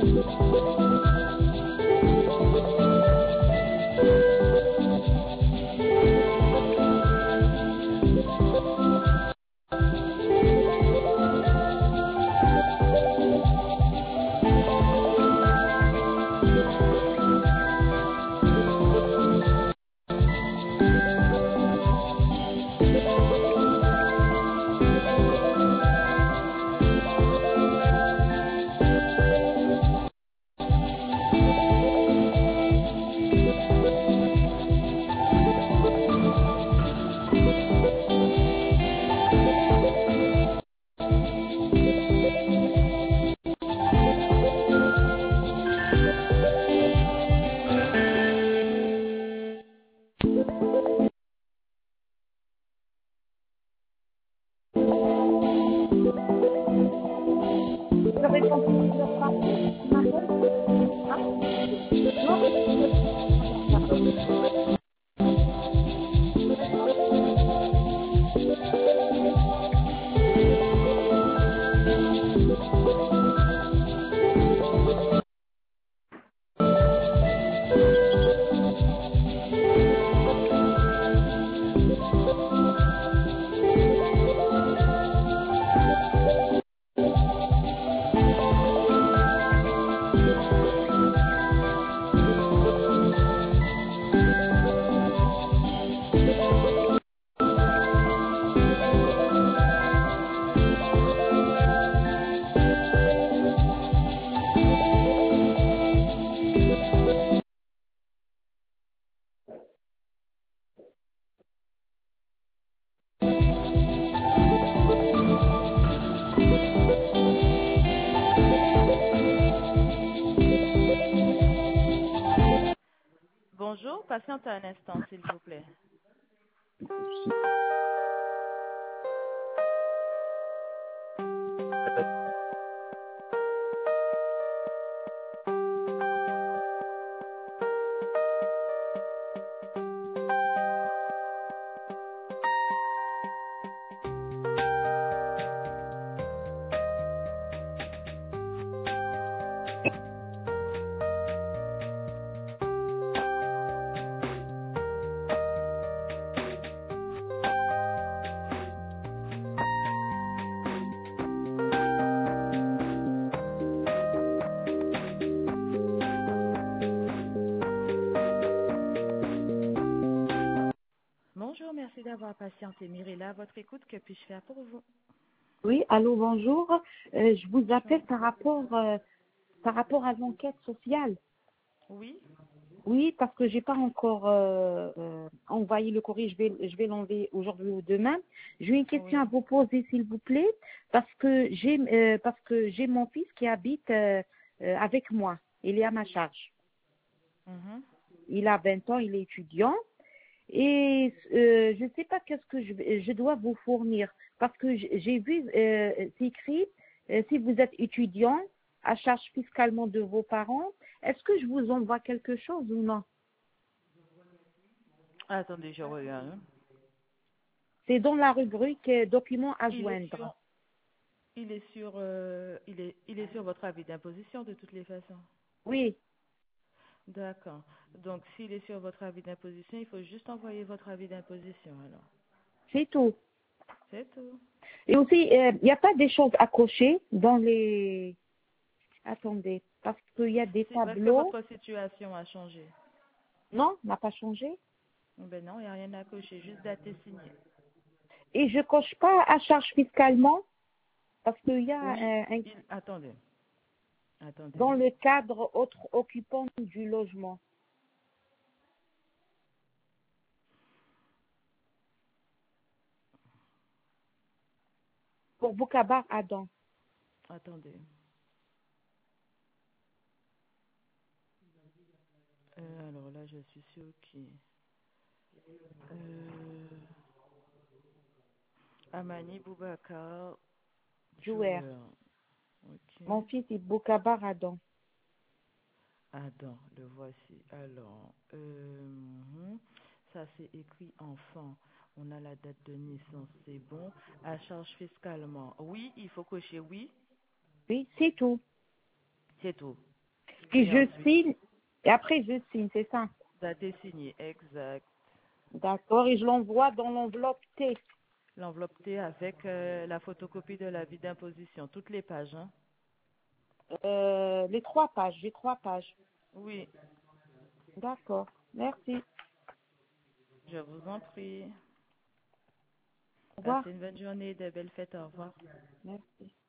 Vous avez compris le français, Marie? Hein? Bonjour, patientez un instant, s'il vous plaît. Bonjour, merci d'avoir patienté. Mirella, votre écoute, que puis-je faire pour vous? Oui, allô, bonjour. Je vous appelle par rapport à l'enquête sociale. Oui, Oui, parce que j'ai pas encore envoyé le courrier. Je vais l'enlever aujourd'hui ou demain. J'ai une question oui. à vous poser, s'il vous plaît, parce que j'ai mon fils qui habite avec moi. Il est à ma charge. Mhm. Il a 20 ans, il est étudiant. Et je ne sais pas qu'est-ce que je dois vous fournir, parce que j'ai vu, c'est écrit, si vous êtes étudiant, à charge fiscalement de vos parents, est-ce que je vous envoie quelque chose ou non? Attendez, je regarde. C'est dans la rubrique documents à Il est joindre. sur, il est sur votre avis d'imposition de toutes les façons. Oui, D'accord. Donc, s'il est sur votre avis d'imposition, il faut juste envoyer votre avis d'imposition, alors. c'est tout. C'est tout. Et aussi, il n'y a pas des choses à cocher dans les... Attendez, parce qu'il y a des Est-ce que tableaux. votre situation a changé? Non, n'a pas changé. Ben non, il n'y a rien à cocher, juste date et signé. Et je coche pas à charge fiscalement, parce qu'il y a Oui, un attendez, attendez. dans le cadre autre occupant du logement. Pour Boukabar Adam. Attendez. Alors là, je suis sûre qui. Amani Boubacar, Jouer. joueur. Ok. Mon fils est Boukabar Adam. Adam, le voici. Alors, ça c'est écrit enfant. On a la date de naissance, c'est bon. À charge fiscalement. Oui, il faut cocher oui. Oui, c'est tout. C'est tout. Et Et je ensuite, signe, et après je signe, c'est ça. date et signé, exact. D'accord, et je l'envoie dans l'enveloppe T. L'enveloppe T avec la photocopie de l'avis d'imposition, toutes les pages, hein? Les 3 pages, j'ai 3 pages. Oui, D'accord, merci. je vous en prie. Au revoir. Passez une bonne journée, de belles fêtes, au revoir. Merci.